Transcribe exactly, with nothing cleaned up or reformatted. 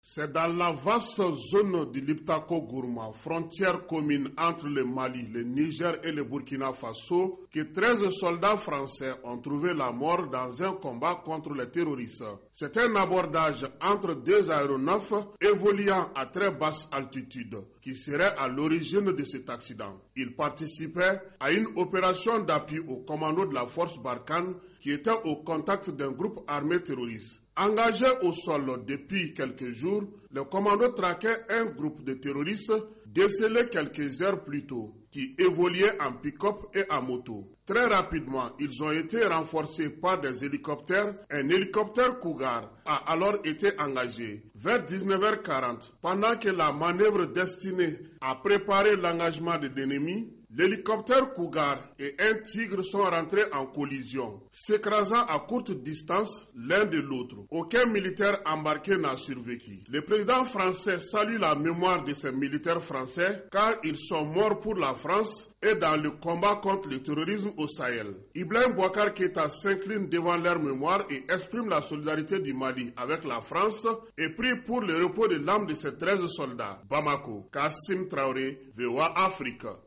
C'est dans la vaste zone de l'Iptako-Gourma, frontière commune entre le Mali, le Niger et le Burkina Faso, que treize soldats français ont trouvé la mort dans un combat contre les terroristes. C'est un abordage entre deux aéronefs évoluant à très basse altitude qui serait à l'origine de cet accident. Ils participaient à une opération d'appui au commando de la force Barkhane qui était au contact d'un groupe armé terroriste. Engagé au sol depuis quelques jours, le commando traquait un groupe de terroristes décelés quelques heures plus tôt, qui évoluaient en pick-up et en moto. Très rapidement, ils ont été renforcés par des hélicoptères. Un hélicoptère Cougar a alors été engagé. Vers dix-neuf heures quarante, pendant que la manœuvre destinée à préparer l'engagement de l'ennemi, l'hélicoptère Cougar et un Tigre sont rentrés en collision, s'écrasant à courte distance l'un de l'autre. Aucun militaire embarqué n'a survécu. Le président français salue la mémoire de ces militaires français car ils sont morts pour la France et dans le combat contre le terrorisme au Sahel. Ibrahim Boubacar Keïta s'incline devant leur mémoire et exprime la solidarité du Mali avec la France et prie pour le repos de l'âme de ces treize soldats. Bamako, Kassim Traoré, V O A Afrique.